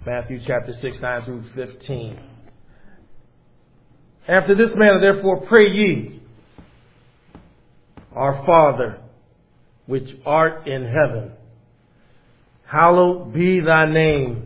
Matthew chapter 6, 9 through 15. After this manner, therefore, pray ye, Our Father, which art in heaven, hallowed be thy name.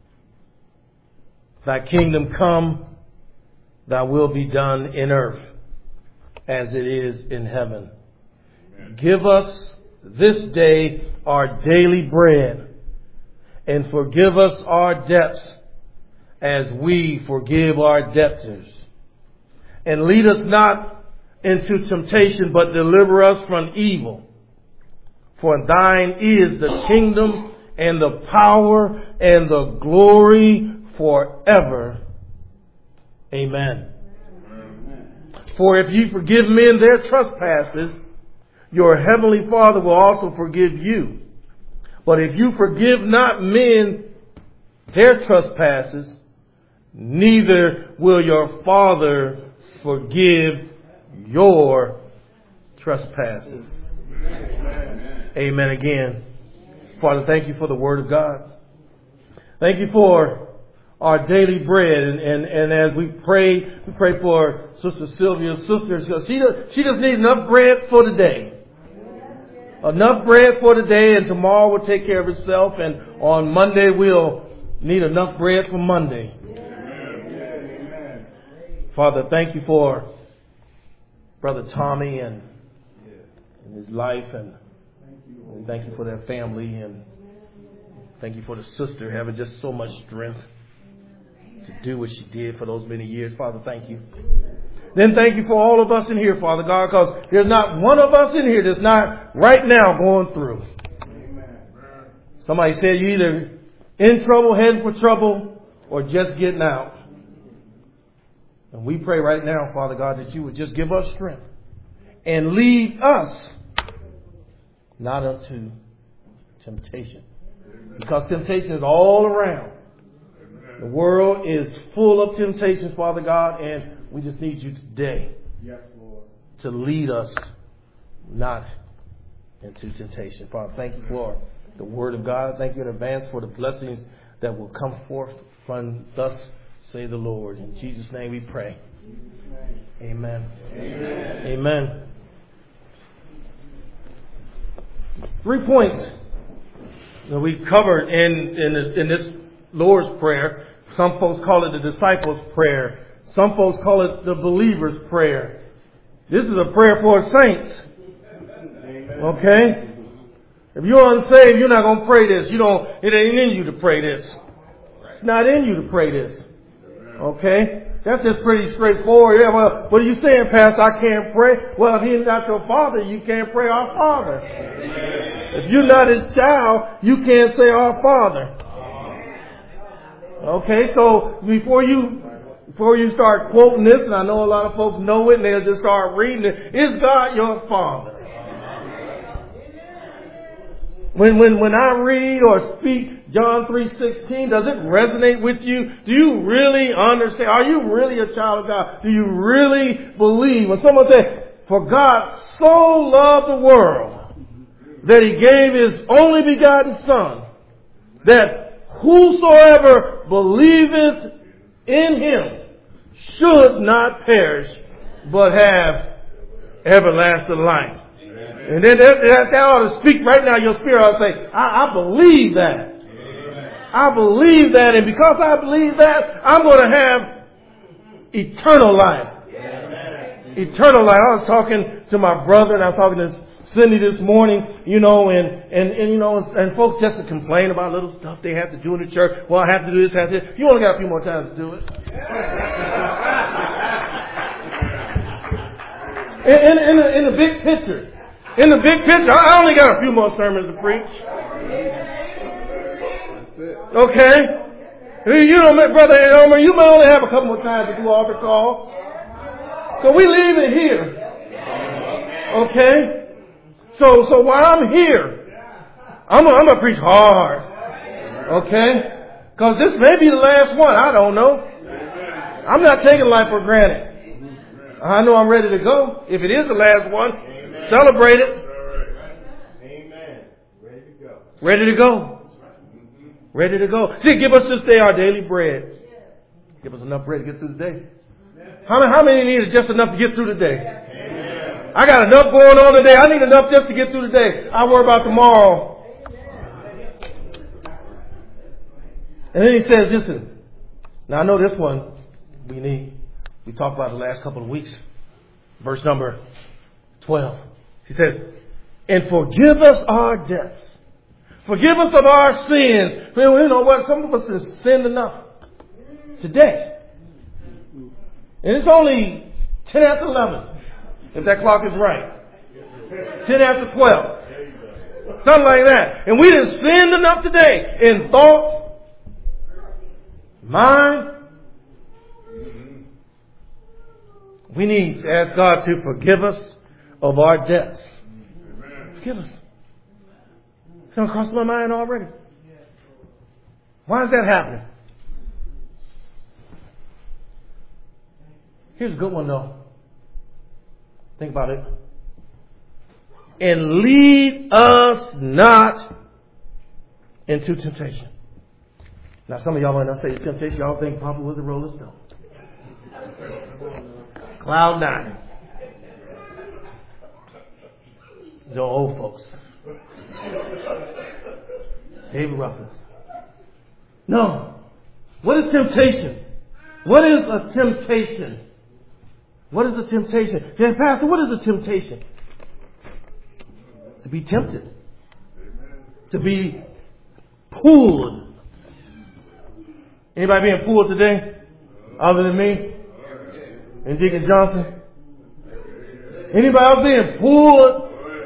Thy kingdom come, thy will be done in earth as it is in heaven. Amen. Give us this day our daily bread, and forgive us our debts as we forgive our debtors. And lead us not into temptation, but deliver us from evil. For thine is the kingdom and the power and the glory forever. Amen. For if ye forgive men their trespasses, your heavenly Father will also forgive you. But if you forgive not men their trespasses, neither will your Father forgive your trespasses. Amen again. Father, thank you for the Word of God. Thank you for our daily bread. And as we pray for Sister Sylvia's sister. She just needs enough bread for today. Enough bread for today, and tomorrow will take care of itself. And on Monday we'll need enough bread for Monday. Father, thank you for Brother Tommy and his life, and thank you for their family, and thank you for the sister having just so much strength to do what she did for those many years. Father, thank you. Then thank you for all of us in here, Father God, because there's not one of us in here that's not right now going through. Somebody said you're either in trouble, heading for trouble, or just getting out. And we pray right now, Father God, that you would just give us strength and lead us not unto temptation. Because temptation is all around. The world is full of temptations, Father God, and we just need you today, yes, Lord, to lead us not into temptation. Father, thank you for the Word of God. Thank you in advance for the blessings that will come forth from thus say the Lord. In Jesus' name we pray. Amen. Amen. Amen. 3 points that we covered in this Lord's Prayer. Some folks call it the disciples' prayer. Some folks call it the believer's prayer. This is a prayer for saints. Okay? If you're unsaved, you're not going to pray this. It ain't in you to pray this. It's not in you to pray this. Okay? That's just pretty straightforward. Yeah, well, what are you saying, Pastor? I can't pray. Well, if he's not your father, you can't pray our Father. If you're not his child, you can't say our Father. Okay, so before you start quoting this, and I know a lot of folks know it, and they'll just start reading it, is God your Father? When I read or speak John 3:16, does it resonate with you? Do you really understand? Are you really a child of God? Do you really believe? When someone says, for God so loved the world that he gave his only begotten Son, that whosoever believeth in him should not perish, but have everlasting life. And then that ought to speak right now in your spirit. I'll say, I believe that. I believe that. And because I believe that, I'm going to have eternal life. Eternal life. I was talking to my brother, and I was talking to Cindy this morning, and folks just to complain about little stuff they have to do in the church. Well, I have to do this, have to do this. You only got a few more times to do it. In the big picture. In the big picture, I only got a few more sermons to preach. Okay? Brother Elmer, you may only have a couple more times to do altar call. So we leave it here. Okay? So while I'm here, I'm going to preach hard. Okay? Because this may be the last one. I don't know. I'm not taking life for granted. I know I'm ready to go. If it is the last one, celebrate it. Amen. Ready to go. Ready to go. Ready to go. See, give us this day our daily bread. Give us enough bread to get through the day. How many need just enough to get through the day? I got enough going on today. I need enough just to get through the day. I worry about tomorrow. And then he says, listen. Now I know this one we need. We talked about the last couple of weeks. Verse number 12. He says, and forgive us our debts. Forgive us of our sins. Well, you know what? Some of us have sinned enough today. And it's only 10 after 11. If that clock is right. 10 after 12. Something like that. And we done sinned enough today in thought, mind. We need to ask God to forgive us of our debts. Forgive us. It's going to cross my mind already. Why is that happening? Here's a good one though. Think about it. And lead us not into temptation. Now some of y'all, when I say temptation, y'all think Papa was a Rolling Stone. Cloud 9. The old folks. David Ruffin. No. What is temptation? What is a temptation? What is a temptation? Yeah, Pastor, what is a temptation? To be tempted. To be pulled. Anybody being pulled today? Other than me? And Deacon Johnson? Anybody else being pulled?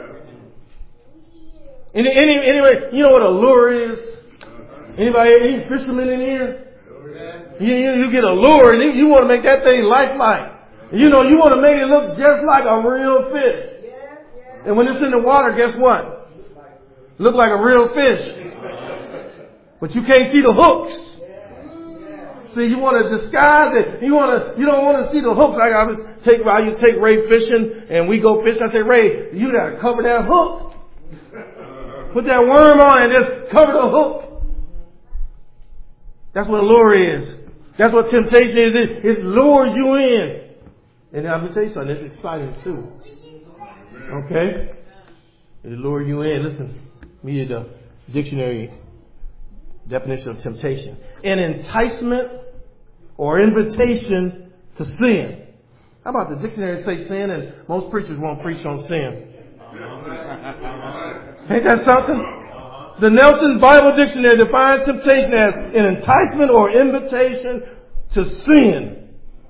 Anyway, you know what a lure is? Anybody, any fishermen in here? You get a lure and you want to make that thing lifelike. You know, you want to make it look just like a real fish. And when it's in the water, guess what? Look like a real fish. But you can't see the hooks. See, you want to disguise it. You don't want to see the hooks. I used to take Ray fishing and we go fishing. I say, Ray, you got to cover that hook. Put that worm on and just cover the hook. That's what a lure is. That's what temptation is. It lures you in. And I'm going to tell you something. It's exciting too. Okay? It lures you in. Listen. Me read the dictionary definition of temptation. An enticement or invitation to sin. How about the dictionary say sin and most preachers won't preach on sin. Ain't that something? The Nelson Bible Dictionary defines temptation as an enticement or invitation to sin.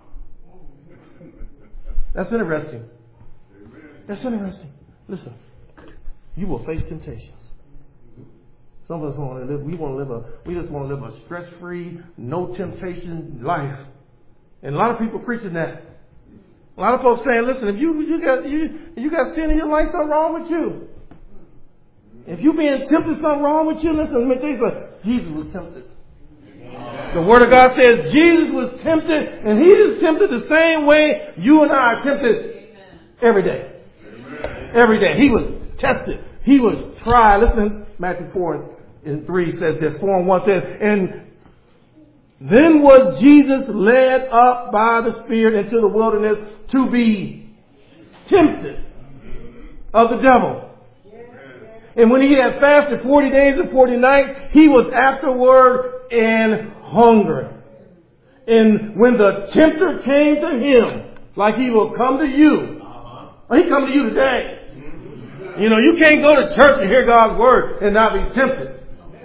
That's interesting. That's interesting. Listen, you will face temptations. Some of us want to live. We just want to live a stress-free, no temptation life. And a lot of people preaching that. A lot of folks saying, "Listen, if you got sin in your life, something wrong with you. If you being tempted, something wrong with you. Listen, let me tell you something. Jesus was tempted. The Word of God says Jesus was tempted, and He is tempted the same way you and I are tempted every day. Every day. He was tested. He was tried. Listen, Matthew 4:3 says this. 4:1 says, and then was Jesus led up by the Spirit into the wilderness to be tempted of the devil. And when he had fasted 40 days and 40 nights, he was afterward in hunger. And when the tempter came to him, like he will come to you, he come to you today. You know, you can't go to church and hear God's word and not be tempted.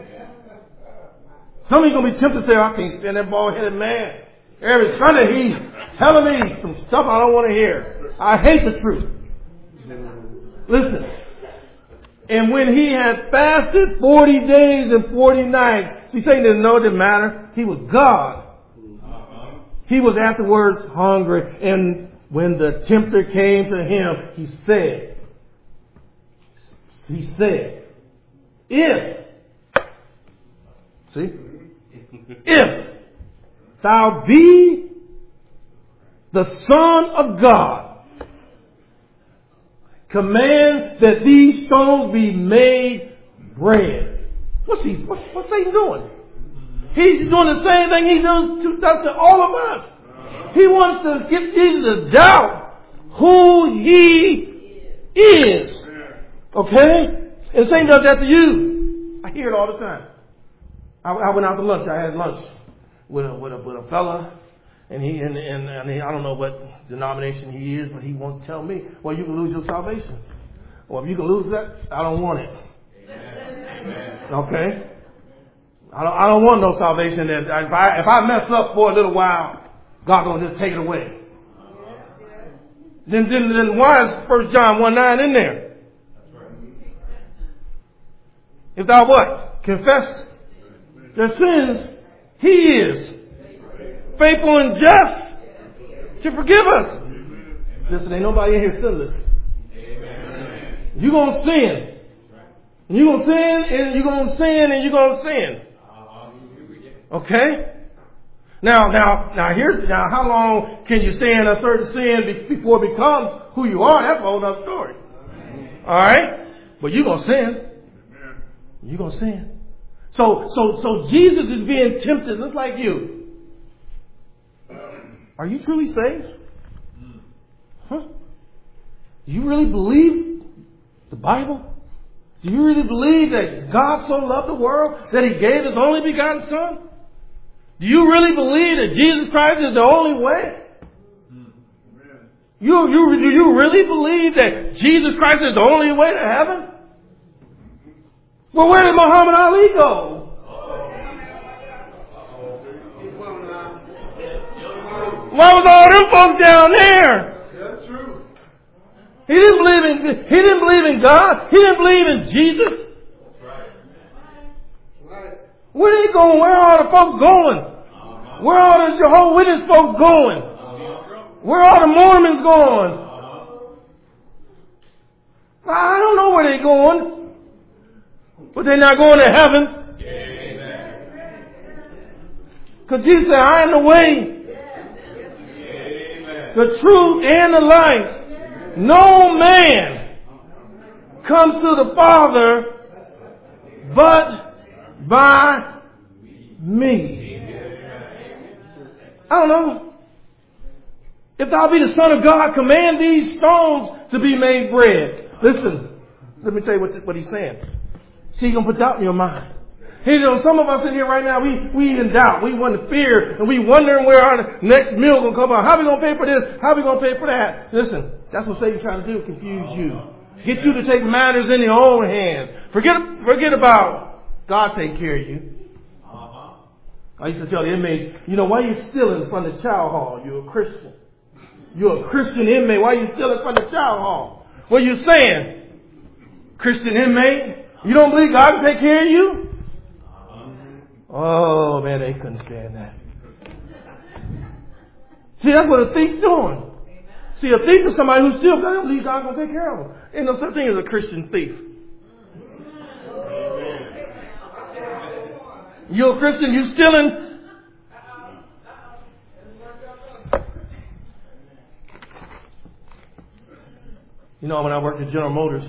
Some of you going to be tempted to say, I can't stand that bald-headed man. Every Sunday he's telling me some stuff I don't want to hear. I hate the truth. Listen. And when he had fasted 40 days and 40 nights, see, Satan didn't know it didn't matter. He was God. He was afterwards hungry. And when the tempter came to him, he said, if thou be the Son of God, command that these stones be made bread. What's Satan doing? He's doing the same thing he does to all of us. He wants to get Jesus to doubt who he is. Okay? And the same does that to you. I hear it all the time. I went out to lunch. I had lunch with a fella, and he I don't know what denomination he is, but he wants to tell me, well, you can lose your salvation. Well, if you can lose that, I don't want it. Amen. Okay? I don't want no salvation that if I mess up for a little while, God's gonna just take it away. Then why is 1 John 1:9 in there? If thou what? Confess their sins, he is faithful and just to forgive us. Listen, ain't nobody in here sinless. You're going to sin. You're going to sin and you're going to sin and you're going to sin. Okay? Now, how long can you stay in a certain sin before it becomes who you are? That's a whole other story. Alright? But you're going to sin. You're going to sin. So Jesus is being tempted just like you. Are you truly saved? Huh? Do you really believe the Bible? Do you really believe that God so loved the world that he gave his only begotten Son? Do you really believe that Jesus Christ is the only way? Do you really believe that Jesus Christ is the only way to heaven? Well, where did Muhammad Ali go? Why was all them folks down there? That's true. He didn't believe in God. He didn't believe in Jesus. Right. Where are they going? Where are all the folks going? Where are the Jehovah's Witness folks going? Where are the Mormons going? I don't know where they're going. But they're not going to heaven. Because Jesus said, I am the way, the truth, and the life. No man comes to the Father but by me. I don't know. If thou be the Son of God, command these stones to be made bread. Listen, let me tell you what he's saying. See, he's going to put doubt in your mind. Hey, some of us in here right now, we in doubt. We want to fear, and we wondering where our next meal going to come out. How are we going to pay for this? How are we going to pay for that? Listen, that's what Satan's trying to do, confuse you. Get you to take matters in your own hands. Forget about God taking care of you. I used to tell the inmates, why are you stealing from the chow hall? You're a Christian. You're a Christian inmate. Why are you stealing from the chow hall? What are you saying? Christian inmate? You don't believe God can take care of you? Oh, man, they couldn't stand that. See, that's what a thief's doing. See, a thief is somebody who still doesn't believe God's going to take care of them. Ain't no such thing as a Christian thief. You're a Christian, you stealing. When I worked at General Motors,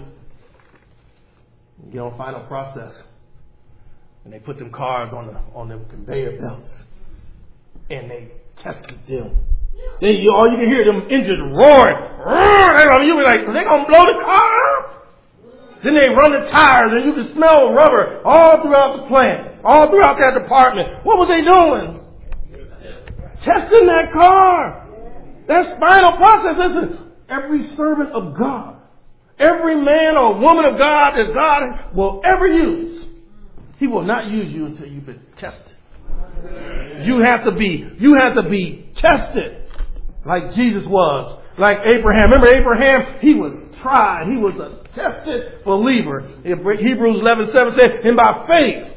get on final process, and they put them cars on them conveyor belts, and they tested them. Then all you can hear them engines roaring. You be like, are they gonna blow the car up? Then they run the tires, and you can smell rubber all throughout the plant, all throughout that department. What was they doing? Testing that car. That's final process. Listen, every servant of God, every man or woman of God that God will ever use, He will not use you until you've been tested. You have to be tested like Jesus was, like Abraham. Remember Abraham? He was tried. He was a tested believer. Hebrews 11:7 says, and by faith,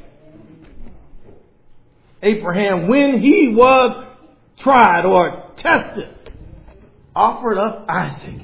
Abraham, when he was tried or tested, offered up Isaac.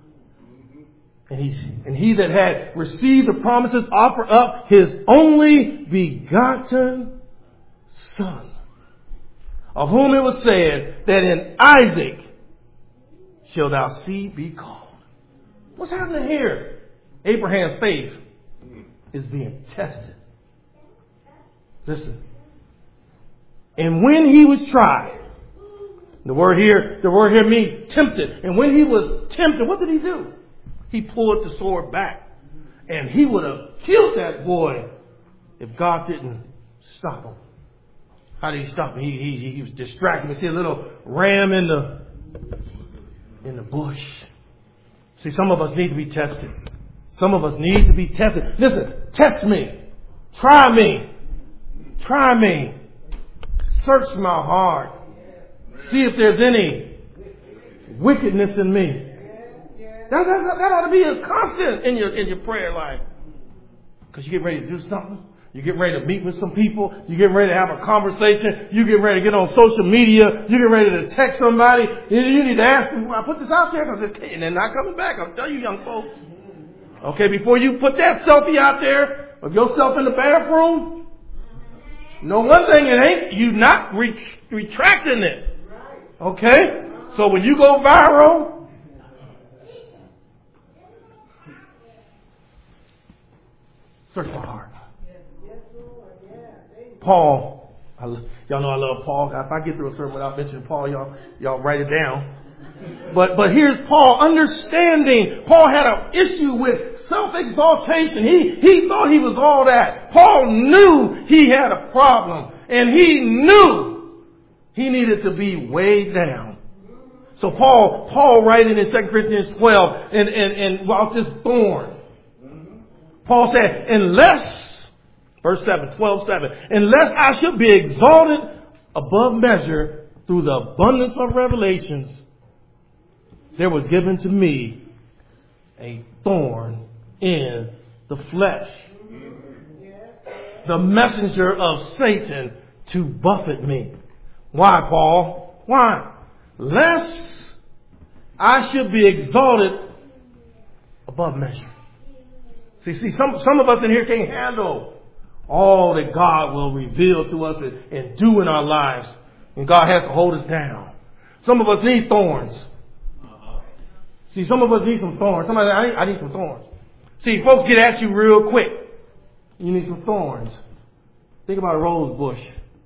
And he that had received the promises offered up his only begotten Son, of whom it was said that in Isaac shall thou seed be called. What's happening here? Abraham's faith is being tested. Listen, And when he was tried, the word here means tempted. And when he was tempted, what did he do? He pulled the sword back. And he would have killed that boy if God didn't stop him. How did he stop him? He was distracted. We see a little ram in the bush. See, some of us need to be tested. Some of us need to be tested. Listen, test me. Try me. Try me. Search my heart. See if there's any wickedness in me. That ought to be a constant in your prayer life. Because you get ready to do something. You get ready to meet with some people. You get ready to have a conversation. You get ready to get on social media. You get ready to text somebody. You need to ask them, I put this out there and they're not coming back. I'll tell you, young folks. Okay, before you put that selfie out there of yourself in the bathroom, know one thing, it ain't you not retracting it. Okay? So when you go viral, search my heart. Paul, y'all know I love Paul. If I get through a sermon without mentioning Paul, y'all write it down. But here's Paul understanding. Paul had an issue with self-exaltation. He thought he was all that. Paul knew he had a problem. And he knew he needed to be weighed down. So Paul writing in 2 Corinthians 12 and about this thorn. Paul said, unless, verse 7, 12:7, unless I should be exalted above measure through the abundance of revelations, there was given to me a thorn in the flesh, the messenger of Satan to buffet me. Why, Paul? Why? Lest I should be exalted above measure. See, some of us in here can't handle all that God will reveal to us and do in our lives. And God has to hold us down. Some of us need thorns. See, some of us need some thorns. Somebody, I need some thorns. See, folks get at you real quick. You need some thorns. Think about a rose bush.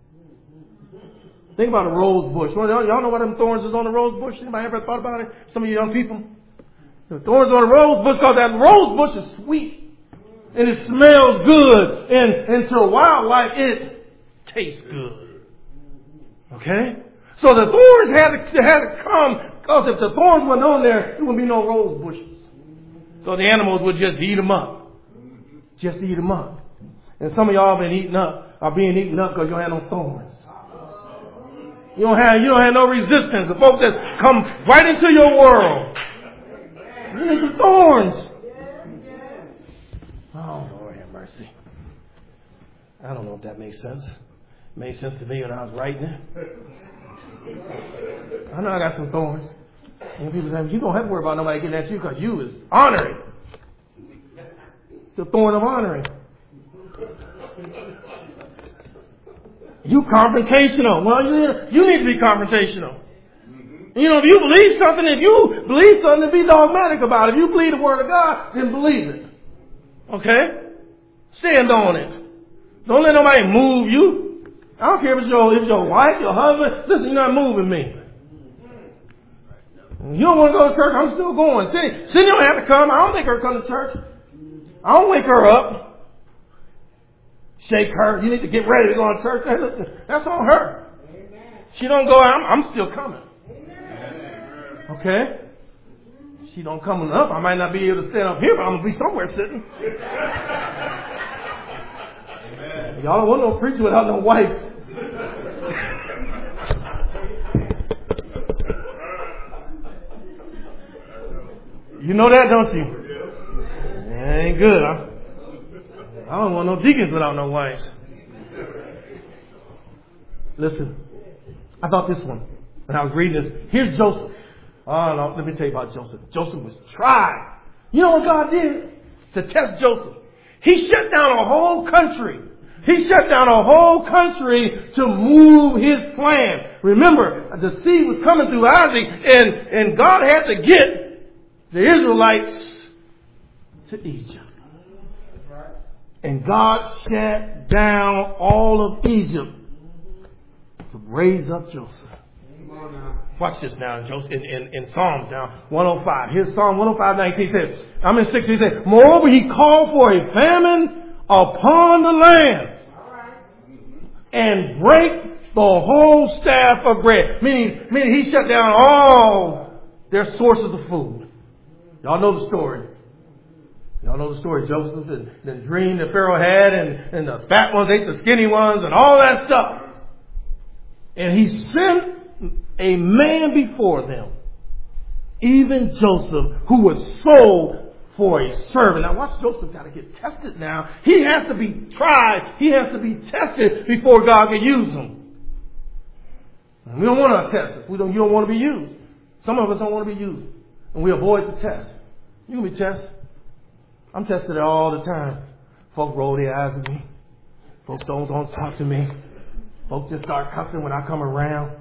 Think about a rose bush. Y'all know what them thorns is on the rose bush? Anybody ever thought about it? Some of you young people. The thorns on the rose bush, because that rose bush is sweet. And it smells good. And to wildlife, it tastes good. Okay? So the thorns had to come. Because if the thorns weren't on there wouldn't be no rose bushes. So the animals would just eat them up. Just eat them up. And some of y'all are being eaten up because you don't have no thorns. You don't have no resistance. The folks that come right into your world. You need some thorns. Oh, Lord have mercy. I don't know if that makes sense. It made sense to me when I was writing it. I know I got some thorns. And people say, you don't have to worry about nobody getting at you because you is honoring. It's the thorn of honoring. You confrontational. Well, you need to be confrontational. You know, if you believe something, be dogmatic about it. If you believe the Word of God, then believe it. Okay? Stand on it. Don't let nobody move you. I don't care if it's your wife, your husband. Listen, you're not moving me. You don't want to go to church, I'm still going. Cindy don't have to come. I don't make her come to church. I don't wake her up. Shake her. You need to get ready to go to church. Hey, listen, that's on her. She don't go out, I'm still coming. Okay? She don't come up. I might not be able to stand up here, but I'm going to be somewhere sitting. Amen. Y'all don't want no preacher without no wife. You know that, don't you? That ain't good, huh? I don't want no deacons without no wives. Listen, I thought this one, when I was reading this, here's Joseph. Oh, no, let me tell you about Joseph. Joseph was tried. You know what God did to test Joseph? He shut down a whole country. He shut down a whole country to move his plan. Remember, the seed was coming through Isaac, and God had to get the Israelites to Egypt. And God shut down all of Egypt to raise up Joseph. Watch this now in Psalms now 105. Here's Psalm 105:19 says, I'm in 60. He says, moreover, he called for a famine upon the land and break the whole staff of bread. Meaning he shut down all their sources of food. Y'all know the story. Joseph and the dream that Pharaoh had, and the fat ones ate the skinny ones and all that stuff. And he sent a man before them, even Joseph, who was sold for a servant. Now watch, Joseph got to get tested now. He has to be tried. He has to be tested before God can use him. And we don't want to test us. You don't want to be used. Some of us don't want to be used. And we avoid the test. You can be tested. I'm tested all the time. Folks roll their eyes at me. Folks don't talk to me. Folks just start cussing when I come around.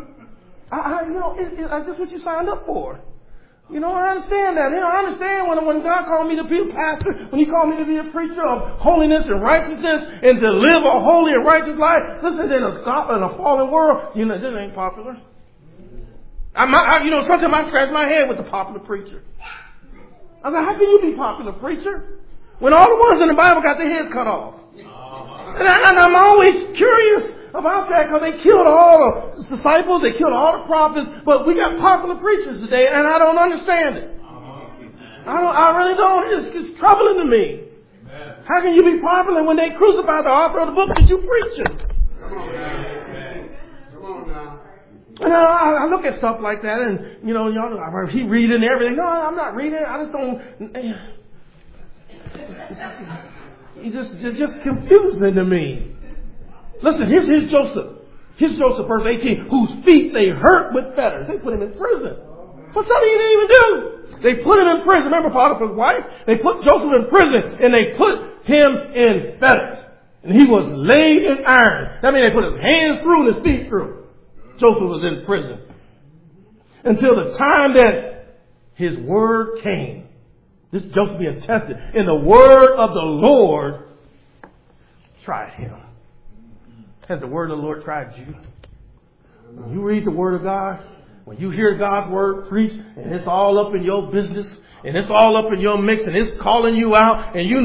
It's just what you signed up for. I understand that. I understand when God called me to be a pastor, when He called me to be a preacher of holiness and righteousness and to live a holy and righteous life. Listen, in a fallen world, this ain't popular. Sometimes I scratch my head with the popular preacher. I was like, how can you be popular, preacher, when all the ones in the Bible got their heads cut off? And I'm always curious about that, because they killed all the disciples, they killed all the prophets, but we got popular preachers today, and I don't understand it. I really don't. It's troubling to me. How can you be popular when they crucified the author of the book that you preaching? Come on now. And I look at stuff like that, and y'all, I've heard he reading everything. No, I'm not reading. I just don't. It's just confusing to me. Listen, here's Joseph. Here's Joseph, verse 18, whose feet they hurt with fetters. They put him in prison for something he didn't even do. They put him in prison. Remember Potiphar's wife? They put Joseph in prison, and they put him in fetters. And he was laid in iron. That means they put his hands through and his feet through. Joseph was in prison until the time that his word came. This Joseph being tested. And the word of the Lord tried him. Has the word of the Lord tried you? When you read the word of God, when you hear God's word preached, and it's all up in your business, and it's all up in your mix, and it's calling you out, and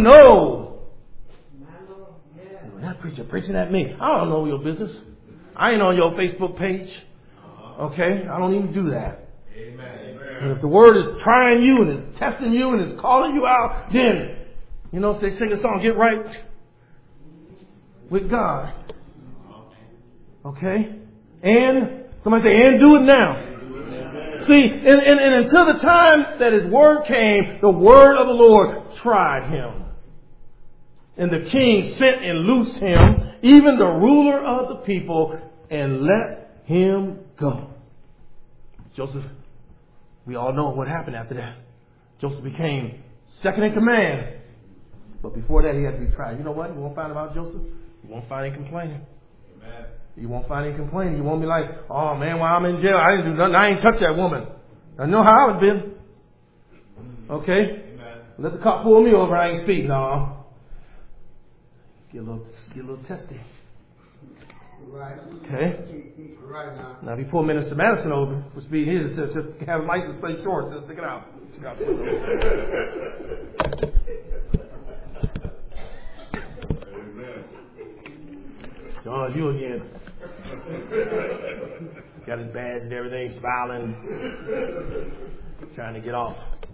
that preacher preaching at me. I don't know your business. I ain't on your Facebook page. Okay? I don't even do that. Amen. And if the word is trying you and is testing you and is calling you out, then, they sing a song, get right with God. Okay? And, somebody say, and do it now. See, and until the time that his word came, the word of the Lord tried him. And the king sent and loosed him, even the ruler of the people, and let him go. Joseph, we all know what happened after that. Joseph became second in command. But before that, he had to be tried. You know what? You won't find about Joseph? You won't find him complaining. Amen. You won't find him complaining. You won't be like, oh man, while I'm in jail, I didn't do nothing. I ain't touched that woman. I know how I would have been. Okay? Amen. Let the cop pull me over. I ain't speak. No. Get a little testy. Right. Okay. Right now. Now, if you pull Minister Madison over for speed, he just have a license plate short. Just stick it out. John, you again. Got his badge and everything, smiling, trying to get off.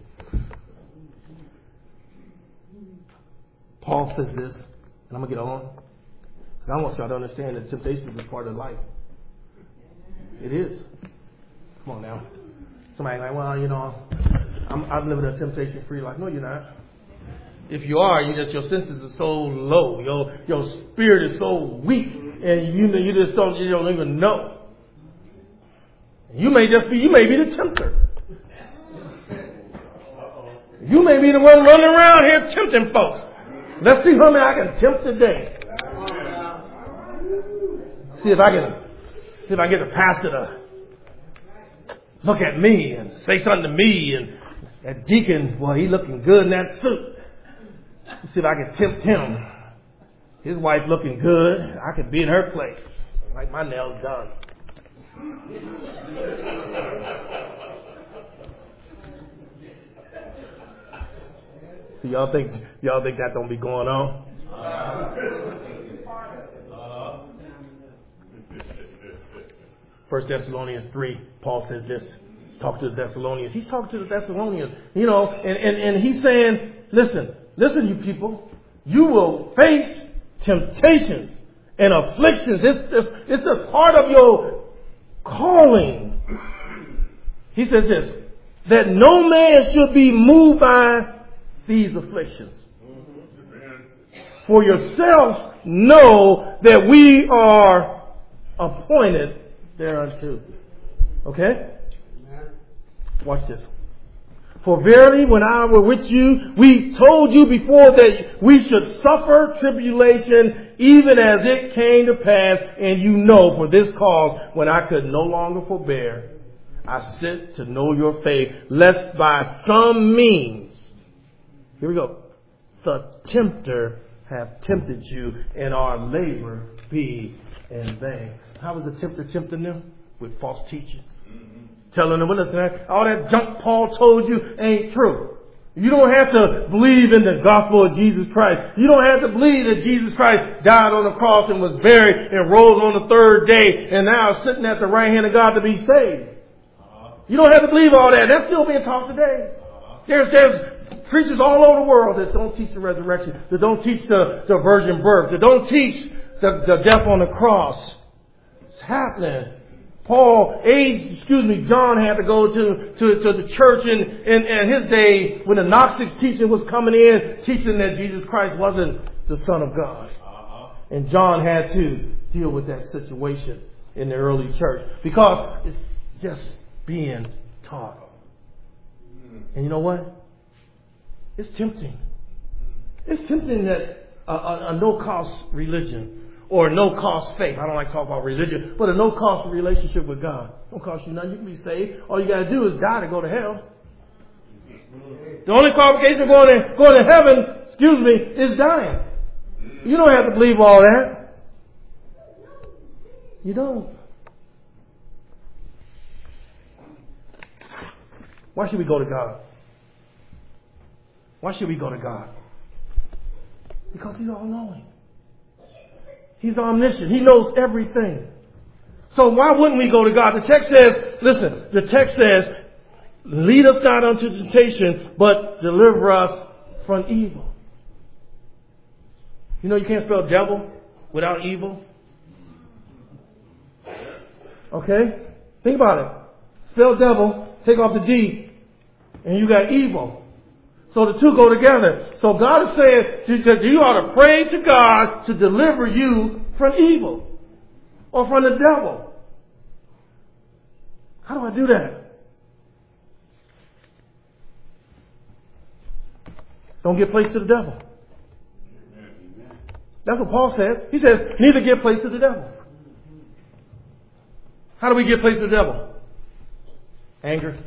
Paul says this, and I'm going to get on. Because I want y'all to understand that temptation is part of life. It is. Come on now. Somebody like, well, I'm living a temptation-free life. No, you're not. If you are, your senses are so low. Your spirit is so weak. And you don't even know. You may be the tempter. You may be the one running around here tempting folks. Let's see how many I can tempt today. See if I get the pastor to look at me and say something to me, and that deacon, well, he looking good in that suit. See if I can tempt him. His wife looking good. I could be in her place. Like my nails done. So y'all think that don't be going on? First Thessalonians 3, Paul says this. He's talking to the Thessalonians. He's talking to the Thessalonians, and he's saying, listen, you people, you will face temptations and afflictions. It's a part of your calling. He says this, that no man should be moved by these afflictions. For yourselves know that we are appointed thereunto. Okay? Watch this. For verily, when I were with you, we told you before that we should suffer tribulation, even as it came to pass. And you know, for this cause, when I could no longer forbear, I sent to know your faith, lest by some means, here we go, the tempter have tempted you, and our labor be in vain. How was the tempter tempting them? With false teachings. Telling them, well, listen, all that junk Paul told you ain't true. You don't have to believe in the gospel of Jesus Christ. You don't have to believe that Jesus Christ died on the cross and was buried and rose on the third day and now is sitting at the right hand of God to be saved. You don't have to believe all that. That's still being taught today. There's preachers all over the world that don't teach the resurrection, that don't teach the virgin birth, that don't teach the death on the cross. It's happening. John had to go to the church in his day when the Gnostics teaching was coming in, teaching that Jesus Christ wasn't the Son of God. And John had to deal with that situation in the early church because it's just being taught. And you know what? It's tempting. It's tempting that a no-cost religion or no-cost faith. I don't like to talk about religion, but a no-cost relationship with God. Don't cost you nothing. You can be saved. All you got to do is die to go to hell. The only qualification of going to heaven, is dying. You don't have to believe all that. You don't. Why should we go to God? Why should we go to God? Because He's all-knowing. He's omniscient. He knows everything. So why wouldn't we go to God? The text says, lead us not unto temptation, but deliver us from evil. You know you can't spell devil without evil. Okay? Think about it. Spell devil, take off the D, and you got evil. So the two go together. So God is saying that you ought to pray to God to deliver you from evil or from the devil. How do I do that? Don't give place to the devil. That's what Paul says. He says, neither give place to the devil. How do we give place to the devil? Anger.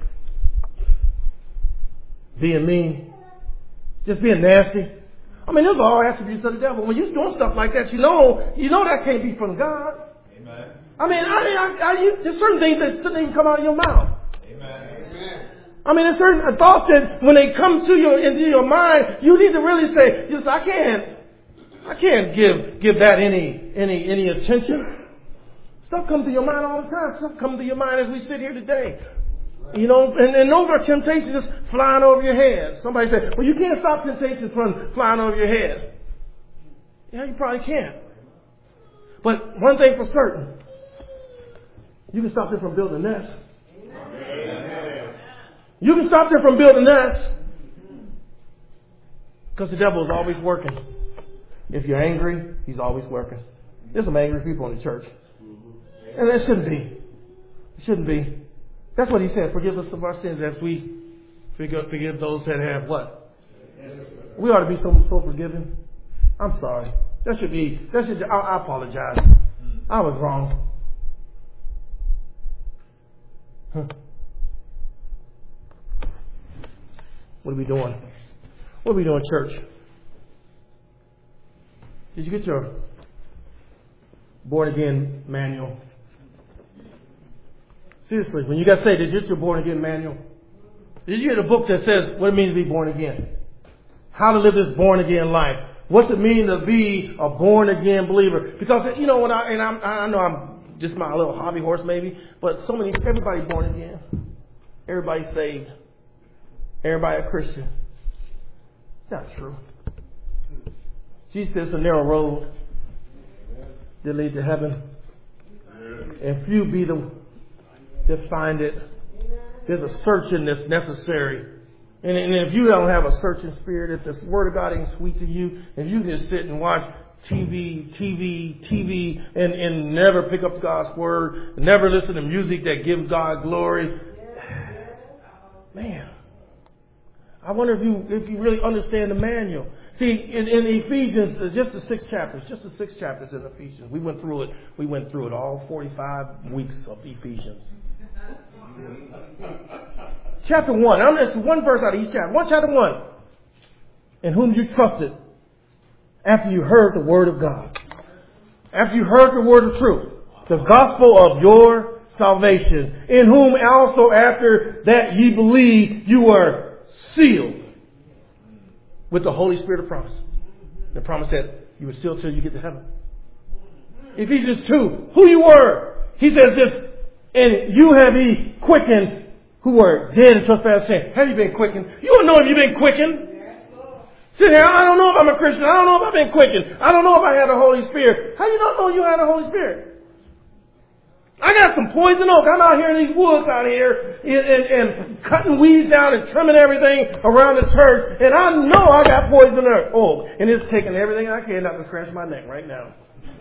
Being mean. Just being nasty. I mean, those are all attributes of the devil. When you're doing stuff like that, you know that can't be from God. Amen. I mean, there's certain things that shouldn't even come out of your mouth. Amen. I mean, there's certain thoughts that when they come to you into your mind, you need to really say, yes, I can't give that any attention. Stuff comes to your mind all the time. Stuff comes to your mind as we sit here today. You know, and those are temptations just flying over your head. Somebody said, well, you can't stop temptations from flying over your head. Yeah, you probably can't. But one thing for certain, you can stop them from building nests. You can stop them from building nests. Because the devil is always working. If you're angry, he's always working. There's some angry people in the church. And that shouldn't be. It shouldn't be. That's what he said. Forgive us of our sins as we forgive those that have what? We ought to be so forgiving. I'm sorry. I apologize. I was wrong. What are we doing? What are we doing, church? Did you get your born again manual. Seriously, when you got saved, did you get your born again manual? Did you get a book that says what it means to be born again? How to live this born again life? What's it mean to be a born again believer? Because you know what I know I'm just my little hobby horse maybe, but everybody born again, everybody saved, everybody a Christian. It's not true. Jesus says it's a narrow road that leads to heaven, and few be the that find it. There's a searching that's necessary. And if you don't have a searching spirit, if this Word of God ain't sweet to you, if you just sit and watch TV, and never pick up God's Word, never listen to music that gives God glory, man, I wonder if you really understand the manual. See, in Ephesians, just the 6 chapters in Ephesians. We went through it all 45 weeks of Ephesians. Chapter 1. I'm just one verse out of each chapter. Chapter 1. In whom you trusted after you heard the word of God. After you heard the word of truth. The gospel of your salvation. In whom also after that ye believe you were sealed with the Holy Spirit of promise. The promise that you were sealed till you get to heaven. Ephesians 2. Who you were. He says this. And you have ye quickened who were dead in trespass sin. Have you been quickened? You don't know if you've been quickened. Sit here, I don't know if I'm a Christian. I don't know if I've been quickened. I don't know if I had the Holy Spirit. How you don't know you had the Holy Spirit? I got some poison oak. I'm out here in these woods out here and cutting weeds down and trimming everything around the church. And I know I got poison oak. And it's taking everything I can not to scratch my neck right now.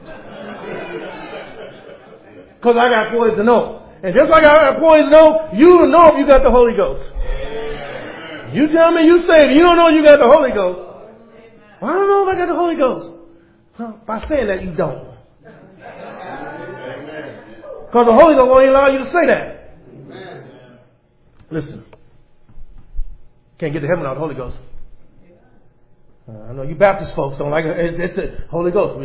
Because I got poison oak. And just like I got poison oak, you know if you got the Holy Ghost. Amen. You tell me you saved, you don't know you got the Holy Ghost. Well, I don't know if I got the Holy Ghost. Well, by saying that, you don't. Because the Holy Ghost won't allow you to say that. Amen. Listen. Can't get to heaven without the Holy Ghost. I know you Baptist folks don't like it. It's the Holy Ghost.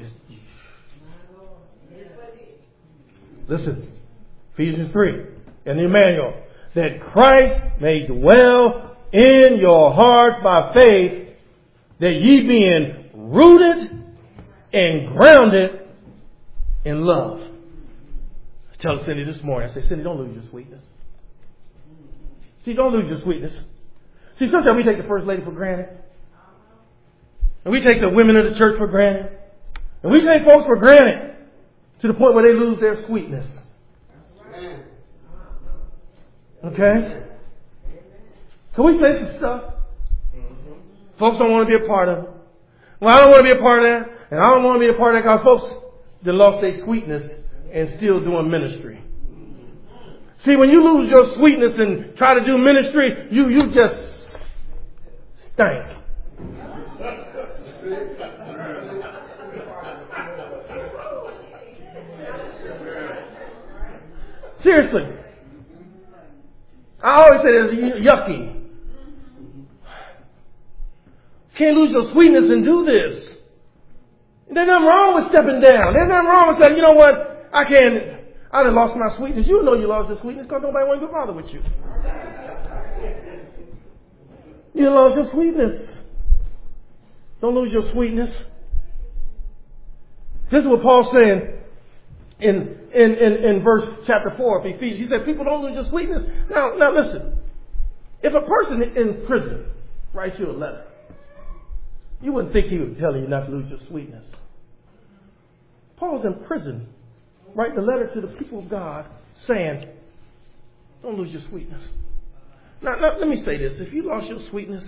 Listen. Ephesians 3 in the Emmanuel. That Christ may dwell in your hearts by faith, that ye being rooted and grounded in love. I tell Cindy this morning, I say, Cindy, don't lose your sweetness. See, don't lose your sweetness. See, sometimes we take the First Lady for granted. And we take the women of the church for granted. And we take folks for granted to the point where they lose their sweetness. Okay? Can we say some stuff? Folks don't want to be a part of it. Well, I don't want to be a part of that. And I don't want to be a part of that because folks, they lost their sweetness and still doing ministry. See, when you lose your sweetness and try to do ministry, you just stink. Seriously. I always say it's yucky. Can't lose your sweetness and do this. There's nothing wrong with stepping down. There's nothing wrong with saying, you know what, I done lost my sweetness. You know you lost your sweetness because nobody wants to bother with you. You lost your sweetness. Don't lose your sweetness. This is what Paul's saying in verse chapter 4 of Ephesians. He said, people don't lose your sweetness. Now listen. If a person in prison writes you a letter, you wouldn't think he would tell you not to lose your sweetness. Paul's in prison, writing a letter to the people of God saying, don't lose your sweetness. Now let me say this. If you lost your sweetness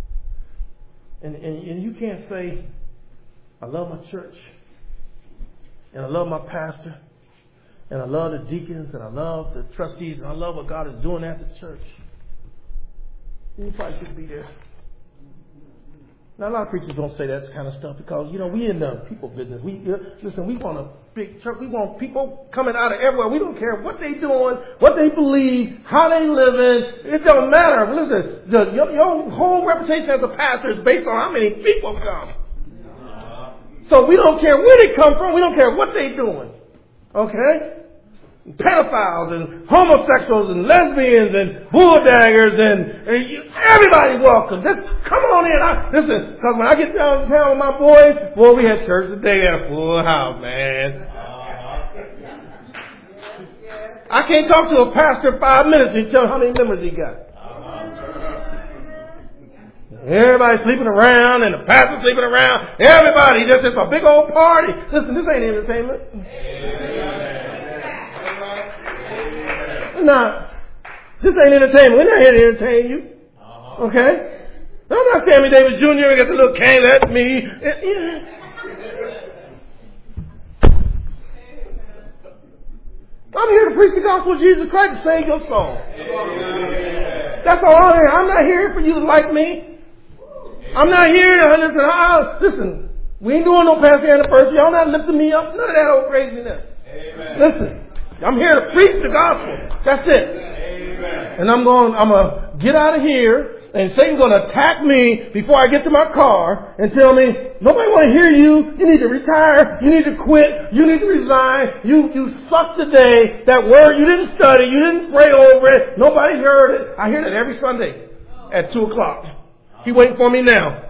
and you can't say, I love my church, and I love my pastor, and I love the deacons, and I love the trustees, and I love what God is doing at the church, you probably shouldn't be there. Now, a lot of preachers don't say that kind of stuff because, we in the people business. We want a big church. We want people coming out of everywhere. We don't care what they doing, what they believe, how they living. It don't matter. Listen, your whole reputation as a pastor is based on how many people come. So we don't care where they come from. We don't care what they're doing. Okay? Pedophiles and homosexuals and lesbians and bulldaggers and everybody welcome. Just come on in. Listen, because when I get downtown with my boys, boy, we had church today. We had a full house, man. I can't talk to a pastor 5 minutes and tell how many members he got. Everybody sleeping around and the pastor sleeping around. Everybody, just it's a big old party. Listen, this ain't entertainment. Nah, this ain't entertainment. We're not here to entertain you. Okay? I'm not Sammy Davis Jr. and got the little cane. That's me. I'm here to preach the gospel of Jesus Christ to save your soul. That's all I'm here. I'm not here for you to like me. I'm not here to listen. We ain't doing no pastor anniversary. Y'all not lifting me up. None of that old craziness. Amen. Listen, I'm here to preach the gospel. That's it. Amen. And I'm gonna get out of here. And Satan's going to attack me before I get to my car and tell me, nobody want to hear you. You need to retire. You need to quit. You need to resign. You suck today. That word you didn't study. You didn't pray over it. Nobody heard it. I hear that every Sunday at 2 o'clock. He waiting for me now.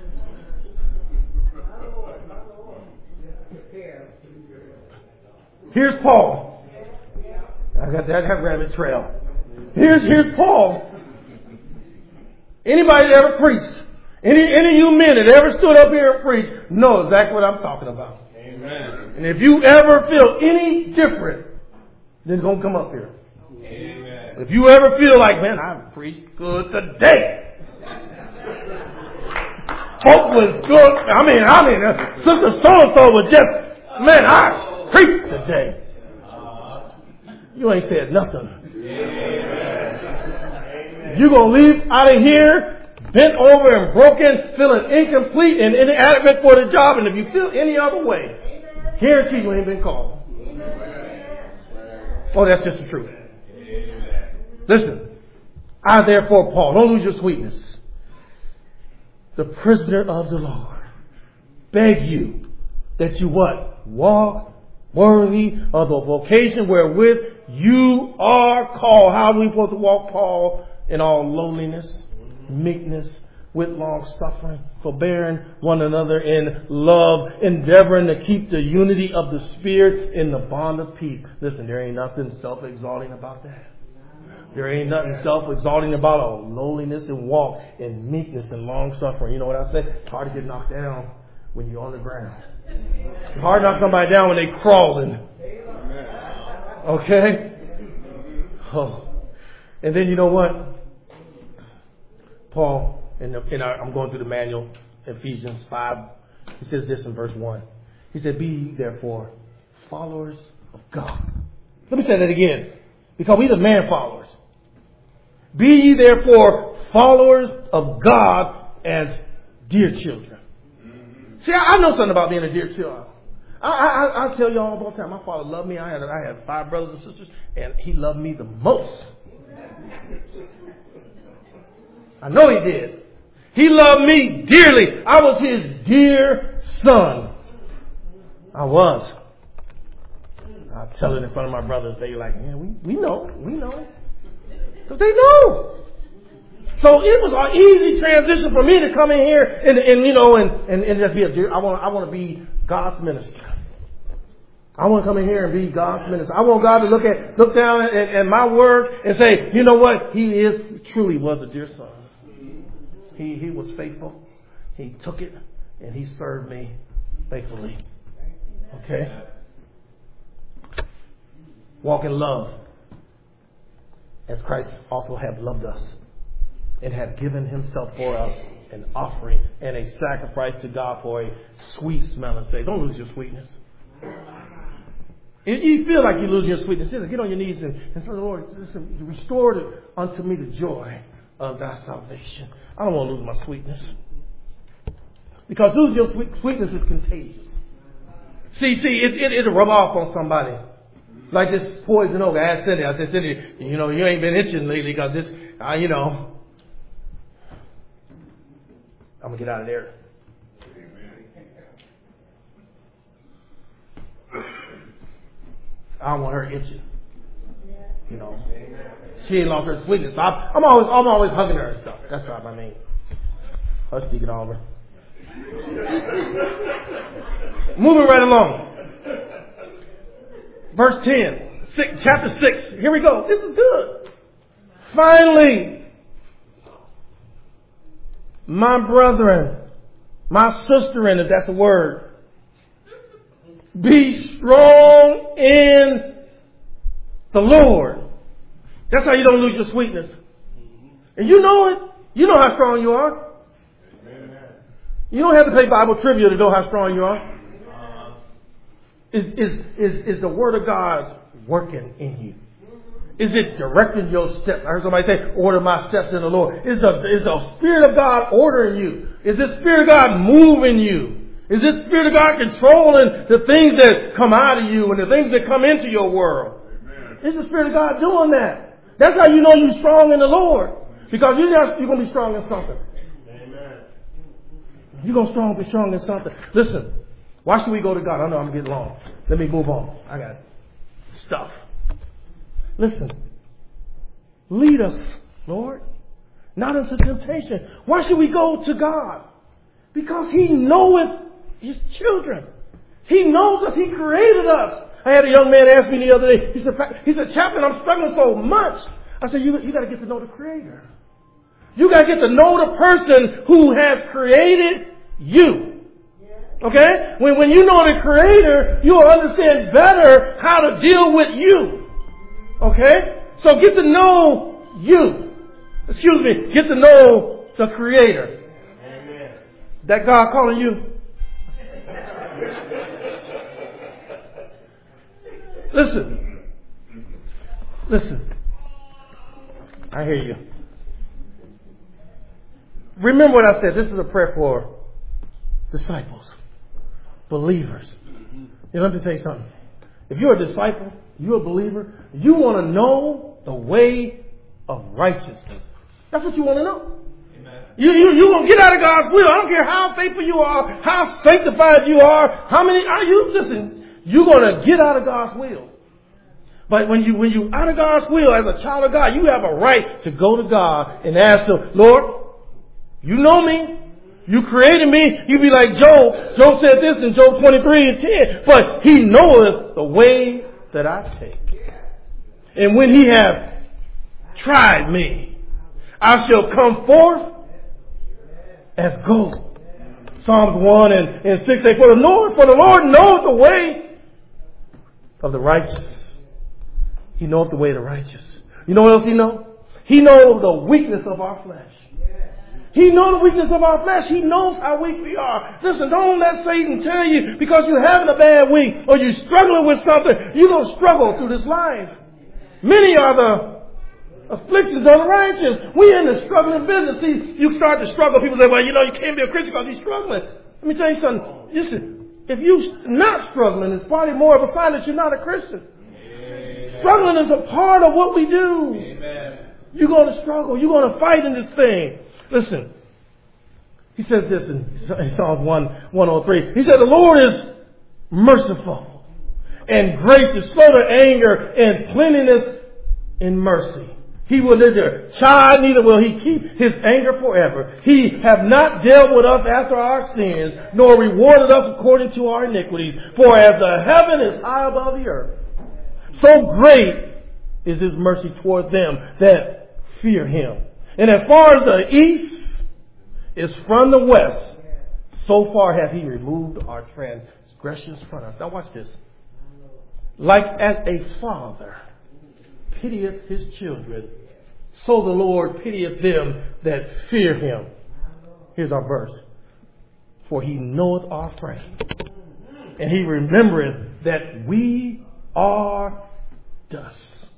Here's Paul. I got that rabbit trail. Here's Paul. Anybody that ever preached, any of you men that ever stood up here and preached, know exactly what I'm talking about. Amen. And if you ever feel any different, then don't come up here. Amen. If you ever feel like, man, I preached good today. Folk was good. I mean, Sister so-and-so was just, man, I preached today. You ain't said nothing. Amen. You're going to leave out of here bent over and broken, feeling incomplete and inadequate for the job. And if you feel any other way, guarantee you ain't been called. Oh, that's just the truth. Listen, I therefore, Paul, don't lose your sweetness, the prisoner of the Lord, beg you that you what? Walk worthy of the vocation wherewith you are called. How are we supposed to walk, Paul? In all lowliness, meekness, with long suffering, forbearing one another in love, endeavoring to keep the unity of the Spirit in the bond of peace. Listen, there ain't nothing self-exalting about that. There ain't nothing self-exalting about all lowliness and walk and meekness and long suffering. You know what I say? It's hard to get knocked down when you're on the ground. It's hard to knock somebody down when they're crawling. Okay? Oh. And then you know what? Paul, I'm going through the manual, Ephesians 5. He says this in verse 1. He said, be ye therefore followers of God. Let me say that again. Because we the man followers. Be ye therefore followers of God as dear children. See, I know something about being a dear child. I tell you all the time, my father loved me. I had 5 brothers and sisters, and he loved me the most. I know he did. He loved me dearly. I was his dear son. I was. I tell it in front of my brothers. They like, yeah, we know. Because they know. So it was an easy transition for me to come in here and just be a dear. I want to be God's minister. I want to come in here and be God's minister. I want God to look down at my work and say, you know what? He truly was a dear son. He was faithful. He took it and he served me faithfully. Okay? Walk in love as Christ also have loved us and have given himself for us an offering and a sacrifice to God for a sweet smelling Savior. Don't lose your sweetness. You feel like you lose your sweetness. Get on your knees and say, Lord, listen, restore unto me the joy of thy salvation. I don't want to lose my sweetness. Because losing your sweetness is contagious. See, it'll rub off on somebody. Like this poison oak. I asked Cindy, Cindy, you ain't been itching lately because this, I'm going to get out of there. I don't want her itching. You know, she ain't lost her sweetness. I'm always hugging her and stuff. That's what I mean. Hush, Deacon Oliver. Moving right along. Verse 10, chapter 6. Here we go. This is good. Finally, my brethren, my sisterin, if that's a word, be strong in the Lord. That's how you don't lose your sweetness. And you know it. You know how strong you are. You don't have to play Bible trivia to know how strong you are. Is the Word of God working in you? Is it directing your steps? I heard somebody say, order my steps in the Lord. Is the Spirit of God ordering you? Is the Spirit of God moving you? Is the Spirit of God controlling the things that come out of you and the things that come into your world? Amen. Is the Spirit of God doing that? That's how you know you're strong in the Lord. Because you're going to be strong in something. Amen. You're going to be strong in something. Listen, why should we go to God? I know I'm getting long. Let me move on. I got stuff. Listen. Lead us, Lord, not into temptation. Why should we go to God? Because He knoweth His children. He knows us. He created us. I had a young man ask me the other day. He said, Chaplain, I'm struggling so much. I said, you got to get to know the Creator. You got to get to know the person who has created you. Okay? When you know the Creator, you'll understand better how to deal with you. Okay? So get to know you. Excuse me. Get to know the Creator. Amen. That God calling you? Listen. I hear you. Remember what I said. This is a prayer for disciples, believers. You know, let me tell you something. If you're a disciple, you're a believer, you want to know the way of righteousness. That's what you want to know. Amen. You want to get out of God's will. I don't care how faithful you are, how sanctified you are, how many are you. Listen, you're going to get out of God's will. But when you out of God's will as a child of God, you have a right to go to God and ask Him, Lord, you know me. You created me. You be like Job. Job said this in Job 23:10. But He knoweth the way that I take. And when He hath tried me, I shall come forth as gold. Psalms 1 and 6 say, For the Lord knows the way of the righteous. He knows the way of the righteous. You know what else He knows? He knows the weakness of our flesh. He knows the weakness of our flesh. He knows how weak we are. Listen, don't let Satan tell you because you're having a bad week or you're struggling with something, you're going to struggle through this life. Many are the afflictions of the righteous. We're in the struggling business. See, you start to struggle. People say, well, you know, you can't be a Christian because you're struggling. Let me tell you something. Listen, if you're not struggling, it's probably more of a sign that you're not a Christian. Amen. Struggling is a part of what we do. Amen. You're going to struggle. You're going to fight in this thing. Listen, he says this in Psalm 103. He said, the Lord is merciful and gracious, slow to anger, and plenteous in mercy. He will neither chide, neither will He keep His anger forever. He have not dealt with us after our sins, nor rewarded us according to our iniquities. For as the heaven is high above the earth, so great is His mercy toward them that fear Him. And as far as the east is from the west, so far hath He removed our transgressions from us. Now watch this. Like as a father pitieth his children, so the Lord pitieth them that fear Him. Here's our verse. For He knoweth our frame, and He remembereth that we are dust.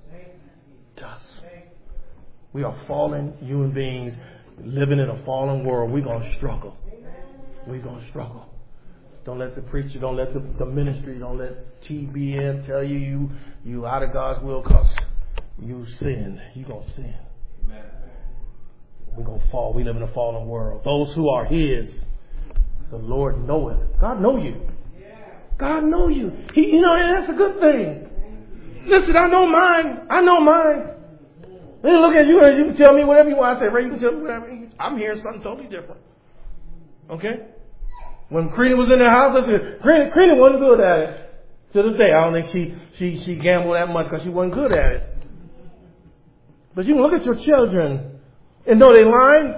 We are fallen human beings living in a fallen world. We're going to struggle. We're going to struggle. Don't let the preacher, don't let the ministry, don't let TBN tell you out of God's will because you sinned. You're going to sin. We're going to fall. We live in a fallen world. Those who are His, the Lord knoweth. God know you. God know you. And that's a good thing. Listen, I know mine. I know mine. They look at you and you can tell me whatever you want. I say, Ray, you can tell me whatever. I'm hearing something totally different. Okay? When Karina was in the house, Karina wasn't good at it. To this day, I don't think she gambled that much because she wasn't good at it. But you can look at your children and know they lying.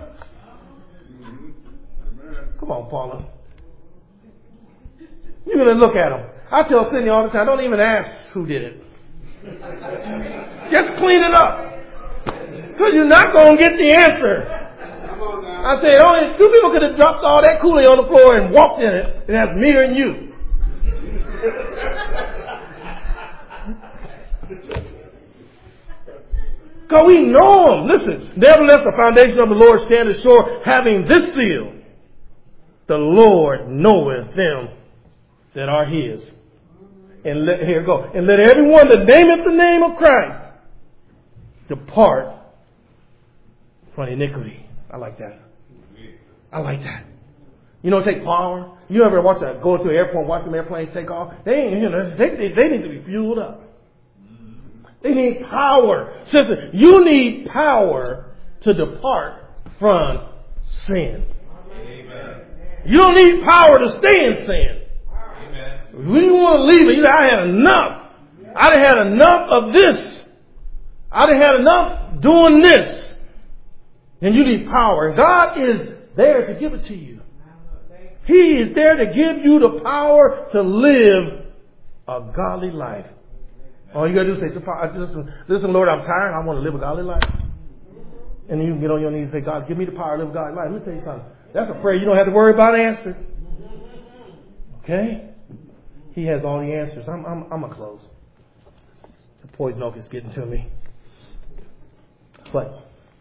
Come on, Paula. You're going to look at them. I tell Sydney all the time, don't even ask who did it. Just clean it up. Because you're not going to get the answer. I said, only two people could have dropped all that Kool-Aid on the floor and walked in it, and that's me and you. Because we know them. Listen, nevertheless, the foundation of the Lord standeth sure, having this seal. The Lord knoweth them that are his. And here we go. And let everyone that nameth the name of Christ depart from iniquity. I like that. I like that. You know, take power. You ever go to an airport and watch them airplanes take off? They need to be fueled up. They need power. Sister, you need power to depart from sin. Amen. You don't need power to stay in sin. Amen. When you want to leave it, you say, I had enough. I done had enough of this. I done had enough doing this. And you need power. God is there to give it to you. He is there to give you the power to live a godly life. All you got to do is say, listen, Lord, I'm tired. I want to live a godly life. And you can get on your knees and say, God, give me the power to live a godly life. Let me tell you something. That's a prayer you don't have to worry about answering. Okay? He has all the answers. I'm going to close. The poison oak is getting to me. But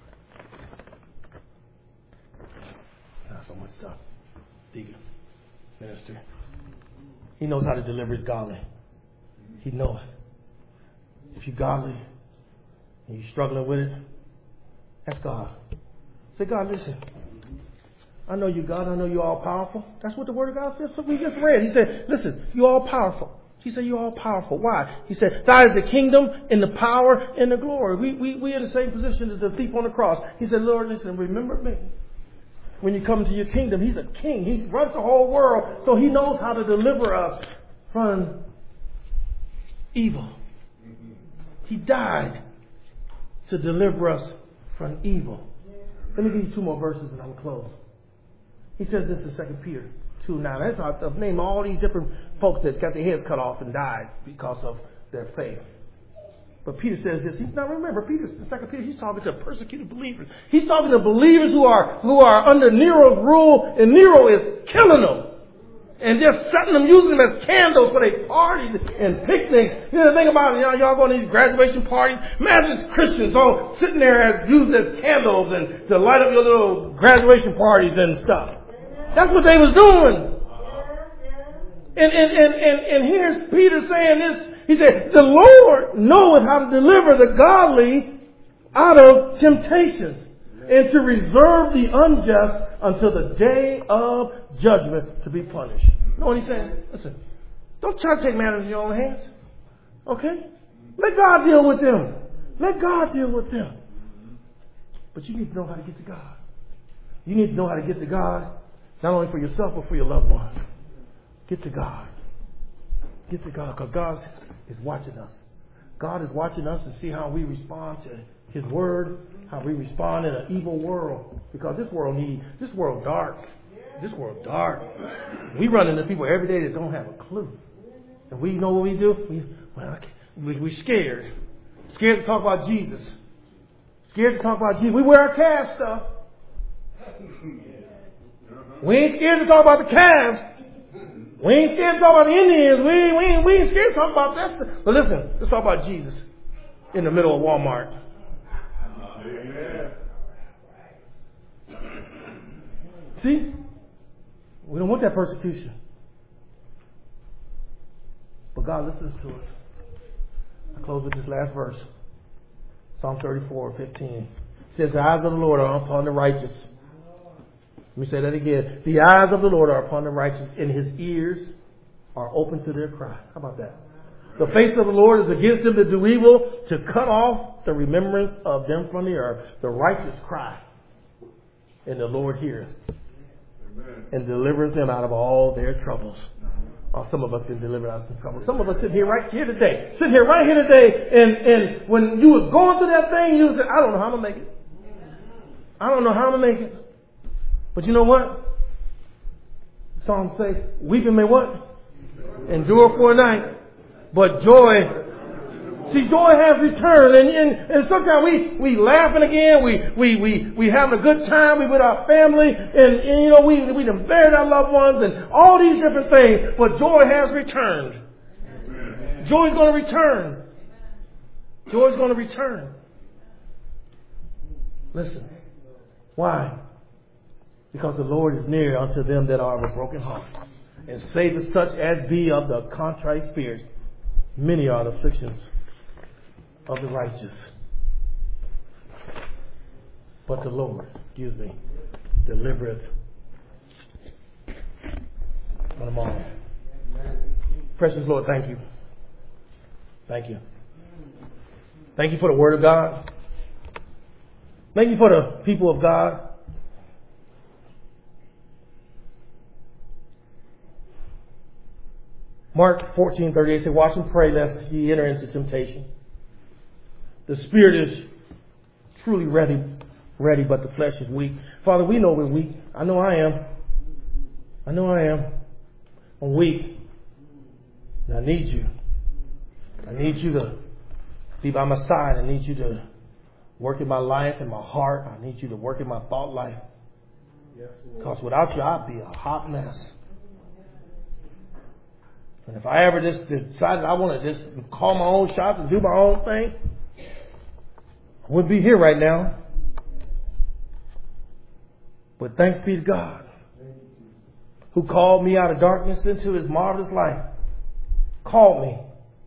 not so much stuff. Deacon, minister. He knows how to deliver his godly. He knows. If you're godly and you're struggling with it, ask God. Say, God, listen. I know you, God. I know you're all powerful. That's what the Word of God says. So we just read. He said, listen, you're all powerful. He said, you're all powerful. Why? He said, thine is the kingdom and the power and the glory. We are in the same position as the thief on the cross. He said, Lord, listen, remember me. When you come to your kingdom, he's a king. He runs the whole world. So he knows how to deliver us from evil. He died to deliver us from evil. Let me give you two more verses and I'm close. He says this in 2 Peter 2:9. I've named all these different folks that got their heads cut off and died because of their faith. But Peter says this. Now remember, Peter, in 2 Peter, he's talking to persecuted believers. He's talking to believers who are under Nero's rule, and Nero is killing them. And just setting them, using them as candles for their parties and picnics. You know, think about it, y'all go to these graduation parties. Imagine Christians all sitting there as used as candles and to light up your little graduation parties and stuff. That's what they was doing. And here's Peter saying this. He said, the Lord knoweth how to deliver the godly out of temptations and to reserve the unjust until the day of judgment to be punished. You know what he's saying? Listen, don't try to take matters in your own hands. Okay? Let God deal with them. Let God deal with them. But you need to know how to get to God. You need to know how to get to God, not only for yourself, but for your loved ones. Get to God. Get to God, because God is watching us. God is watching us and see how we respond to His Word, how we respond in an evil world. Because this world dark. This world dark. We run into people every day that don't have a clue. And we know what we do? We're scared. Scared to talk about Jesus. Scared to talk about Jesus. We wear our calf stuff. We ain't scared to talk about the calves. We ain't scared to talk about the Indians. We ain't scared to talk about that stuff. But listen, let's talk about Jesus in the middle of Walmart. See? We don't want that persecution. But God listens to us. I close with this last verse. Psalm 34:15. It says, the eyes of the Lord are upon the righteous. Let me say that again. The eyes of the Lord are upon the righteous, and His ears are open to their cry. How about that? The face of the Lord is against them that do evil, to cut off the remembrance of them from the earth. The righteous cry, and the Lord heareth, and delivereth them out of all their troubles. Oh, some of us been delivered out of some trouble. Some of us sitting here right here today. Sitting here right here today. And when you was going through that thing, you said, I don't know how I'm going to make it. I don't know how I'm going to make it. But you know what? The song say, weeping may what? Endure for a night. But joy, see, joy has returned. And sometimes we laughing again. We having a good time. We with our family. And you know, we done buried our loved ones and all these different things. But joy has returned. Joy is going to return. Joy is going to return. Listen. Why? Because the Lord is near unto them that are of a broken heart, and saveth such as be of the contrite spirit. Many are the afflictions of the righteous, but the Lord, delivereth from them all. Precious Lord, thank you. Thank you. Thank you for the Word of God. Thank you for the people of God. Mark 14:38 says, watch and pray lest ye enter into temptation. The spirit is truly ready, but the flesh is weak. Father, we know we're weak. I know I am. I'm weak. And I need you. I need you to be by my side. I need you to work in my life and my heart. I need you to work in my thought life. Because without you, I'd be a hot mess. And if I ever just decided I want to just call my own shots and do my own thing, I wouldn't be here right now. But thanks be to God, who called me out of darkness into His marvelous light. Called me.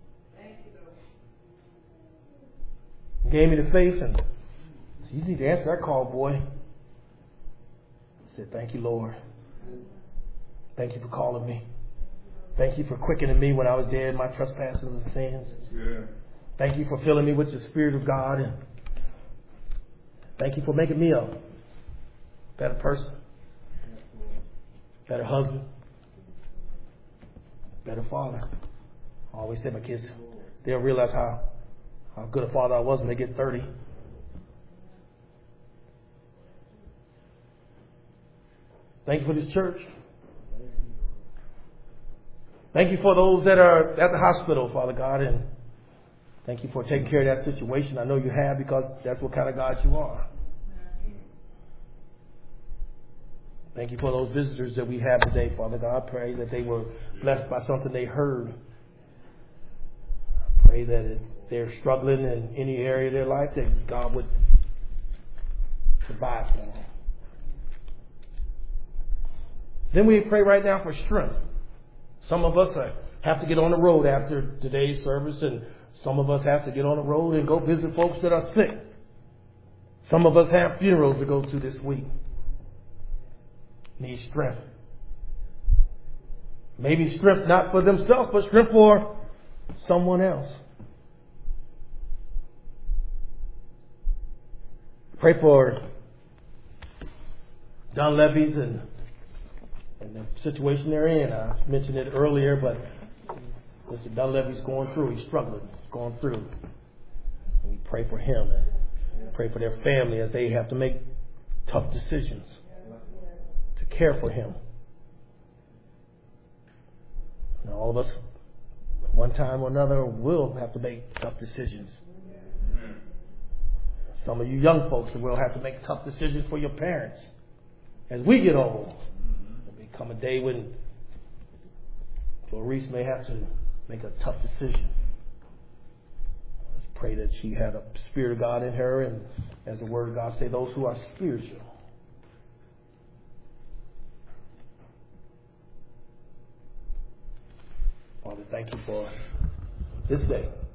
Gave me the faith, and said, you need to answer that call, boy. I said, thank you, Lord. Thank you for calling me. Thank you for quickening me when I was dead in my trespasses and sins. Yeah. Thank you for filling me with the Spirit of God. And thank you for making me a better person, better husband, better father. I always say my kids, they'll realize how good a father I was when they get 30. Thank you for this church. Thank you for those that are at the hospital, Father God, and thank you for taking care of that situation. I know you have, because that's what kind of God you are. Thank you for those visitors that we have today, Father God. I pray that they were blessed by something they heard. I pray that if they're struggling in any area of their life, that God would provide for them. Then we pray right now for strength. Some of us have to get on the road after today's service, and some of us have to get on the road and go visit folks that are sick. Some of us have funerals to go to this week. Need strength. Maybe strength not for themselves, but strength for someone else. Pray for John Levy's and the situation they're in. I mentioned it earlier, but Mr. Dunleavy's going through. He's struggling. He's going through. And we pray for him and pray for their family as they have to make tough decisions to care for him. And all of us, at one time or another, will have to make tough decisions. Some of you young folks will have to make tough decisions for your parents. As we get old, there'll come a day when Clarice may have to make a tough decision. Let's pray that she had a Spirit of God in her, and as the Word of God say, those who are spiritual. Father, thank you for this day.